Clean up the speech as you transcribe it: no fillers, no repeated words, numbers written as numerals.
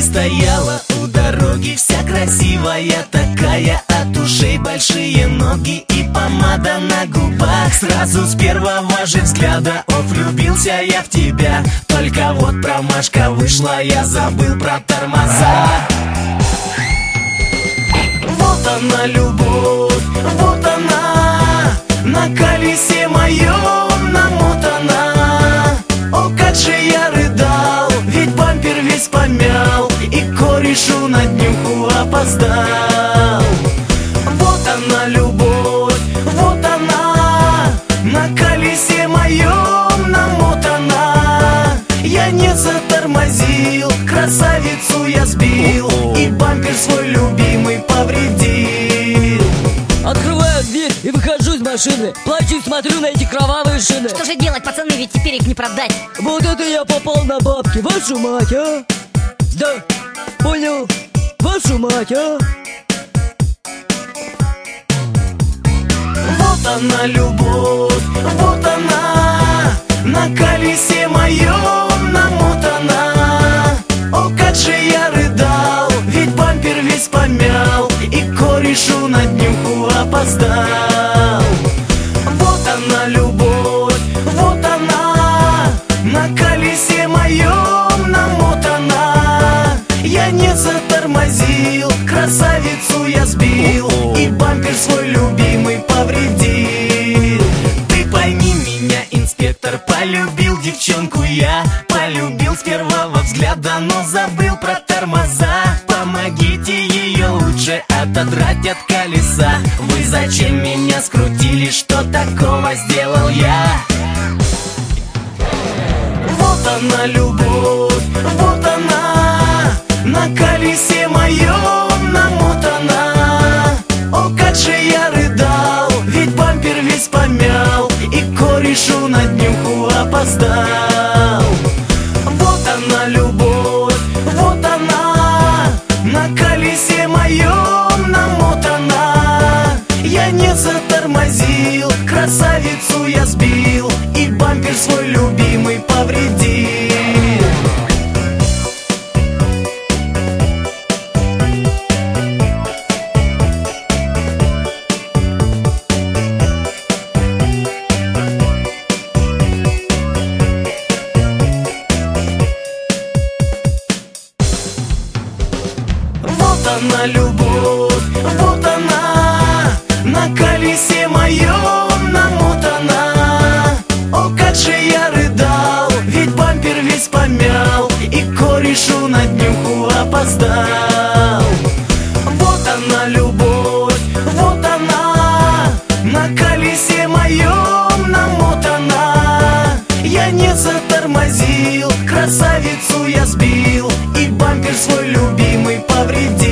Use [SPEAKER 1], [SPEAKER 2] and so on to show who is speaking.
[SPEAKER 1] Ты стояла у дороги, вся красивая такая, от ушей большие ноги и помада на губах. Сразу с первого же взгляда, о, влюбился я в тебя. Только вот промашка вышла, я забыл про тормоза. Вот она, любовь, вот она, на колесе моем намотана. О, как же я рыдал, ведь бампер весь помял, и корешу на днюху опоздал. Вот она, любовь, вот она, на колесе моем намотана. Я не затормозил, красавицу я сбил, и бампер свой любимый повредил.
[SPEAKER 2] Открываю дверь и выхожу из машины, плачу и смотрю на эти кровавые шины.
[SPEAKER 3] Что же делать, пацаны, ведь теперь их не продать.
[SPEAKER 2] Вот это я попал на бабки, вашу мать, а? Да, понял, вашу мать, а?
[SPEAKER 1] Вот она, любовь, вот она, на колесе моем намотана. О, как же я рыдал, ведь бампер весь помял, и корешу на днюху опоздал. Вот она, любовь, вот она, на колесе моем намотана. Я не затормозил, красавицу я сбил, и бампер свой любимый повредил. Ты пойми меня, инспектор, полюбил девчонку я, полюбил с первого взгляда, но забыл про тормоза. Помогите ее лучше отодрать от колеса. Вы зачем меня скрутили, что такого сделал я? Вот она, любовь, вот она, на колесе моем намотана. О, как же я рыдал, ведь бампер весь помял, и корешу на днюху опоздал. Вот она, любовь, вот она, на колесе моем намотана. Я не затормозил, красавицу я сбил, и бампер свой любимый повредил. Вот она, любовь, вот она, на колесе моем намотана. О, как же я рыдал, ведь бампер весь помял, и корешу на днюху опоздал. Вот она, любовь, вот она, на колесе моем намотана. Я не затормозил, красавицу я сбил, и бампер свой любимый повредил.